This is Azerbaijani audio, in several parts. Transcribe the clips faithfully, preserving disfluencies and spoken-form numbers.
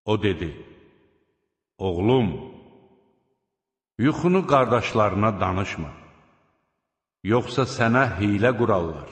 O dedi, oğlum, yuxunu qardaşlarına danışma, yoxsa sənə hilə qurarlar.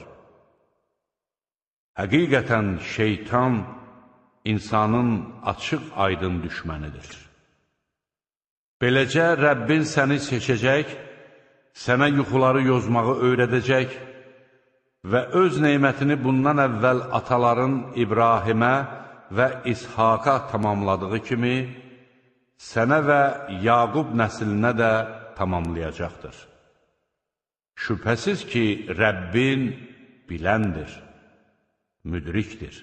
Həqiqətən şeytan insanın açıq aydın düşmənidir. Beləcə Rəbbin səni seçəcək, sənə yuxuları yozmağı öyrədəcək və öz neymətini bundan əvvəl ataların İbrahimə və İshaqa tamamladığı kimi, sənə və Yaqub nəslinə də tamamlayacaqdır. Şübhəsiz ki, Rəbbin biləndir, müdrikdir.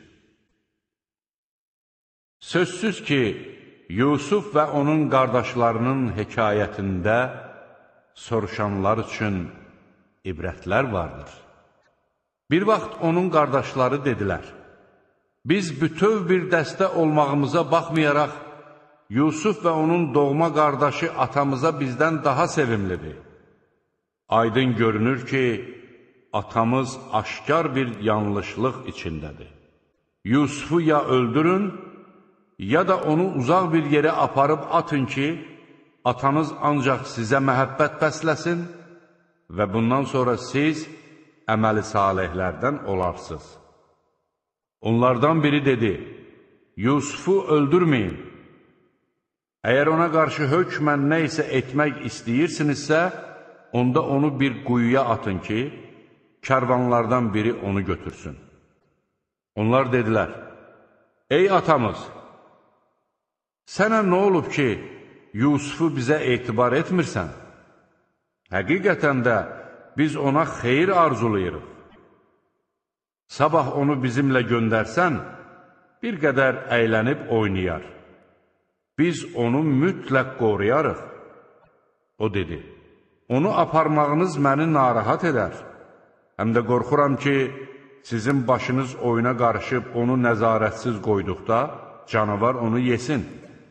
Sözsüz ki, Yusuf və onun qardaşlarının hekayətində soruşanlar üçün ibrətlər vardır. Bir vaxt onun qardaşları dedilər, biz bütöv bir dəstə olmağımıza baxmayaraq, Yusuf və onun doğma qardaşı atamıza bizdən daha sevimlidir. Aydın görünür ki, atamız aşkar bir yanlışlıq içindədir. Yusufu ya öldürün, ya da onu uzaq bir yerə aparıb atın ki, atanız ancaq sizə məhəbbət bəsləsin və bundan sonra siz əməli salihlərdən olarsınız. Onlardan biri dedi, Yusufu öldürməyin. Əgər ona qarşı hökmən nə isə etmək istəyirsinizsə, onda onu bir quyuya atın ki, kərvanlardan biri onu götürsün. Onlar dedilər, ey atamız, sənə nə olub ki, Yusufu bizə etibar etmirsən? Həqiqətən də biz ona xeyir arzulayırıq. Sabah onu bizimlə göndərsən, bir qədər əylənib oynayar. Biz onu mütləq qoruyarıq. O dedi, onu aparmağınız məni narahat edər. Həm də qorxuram ki, sizin başınız oyuna qarışıb onu nəzarətsiz qoyduqda, canavar onu yesin.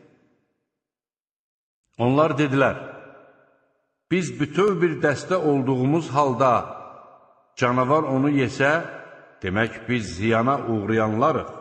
Onlar dedilər, biz bütöv bir dəstə olduğumuz halda canavar onu yesə, demək biz ziyana uğrayanlarıq.